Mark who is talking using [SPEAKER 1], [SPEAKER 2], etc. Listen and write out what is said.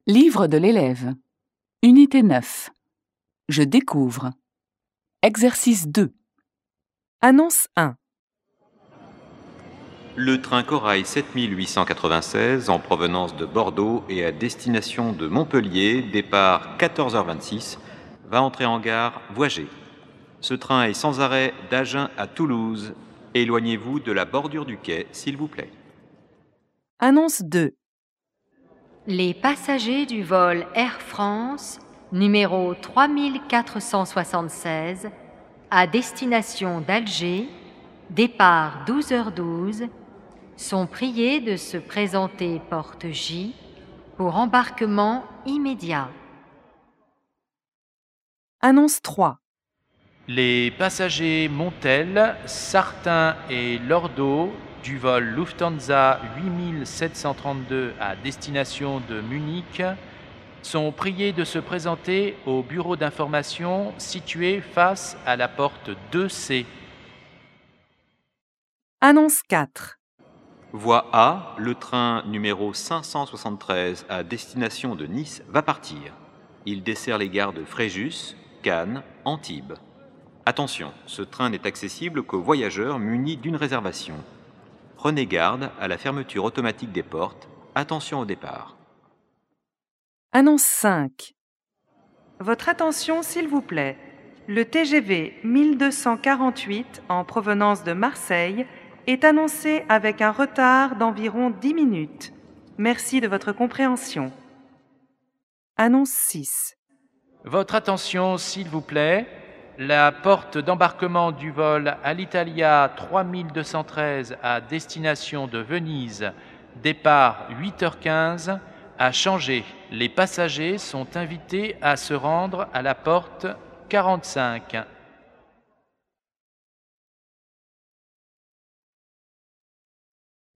[SPEAKER 1] Livre de l'élève. Unité 9. Je découvre. Exercice 2. Annonce 1.
[SPEAKER 2] Le train Corail 7896 en provenance de Bordeaux et à destination de Montpellier, départ 14h26, va entrer en gare Voiget. Ce train est sans arrêt d'Agen à Toulouse. Éloignez-vous de la bordure du quai, s'il vous plaît.
[SPEAKER 1] Annonce 2.
[SPEAKER 3] Les passagers du vol Air France numéro 3476 à destination d'Alger, départ 12h12, sont priés de se présenter porte J pour embarquement immédiat.
[SPEAKER 1] Annonce 3.
[SPEAKER 4] Les passagers Montel, Sartin et Lordo du vol Lufthansa 8732 à destination de Munich sont priés de se présenter au bureau d'information situé face à la porte 2C.
[SPEAKER 1] Annonce 4.
[SPEAKER 2] Voie A, le train numéro 573 à destination de Nice va partir. Il dessert les gares de Fréjus, Cannes, Antibes. Attention, ce train n'est accessible qu'aux voyageurs munis d'une réservation. Prenez garde à la fermeture automatique des portes. Attention au départ.
[SPEAKER 1] Annonce 5. Votre attention, s'il vous plaît. Le TGV 1248 en provenance de Marseille est annoncé avec un retard d'environ 10 minutes. Merci de votre compréhension. Annonce 6.
[SPEAKER 4] Votre attention, s'il vous plaît. La porte d'embarquement du vol Alitalia 3213 à destination de Venise, départ 8h15, a changé. Les passagers sont invités à se rendre à la porte 45.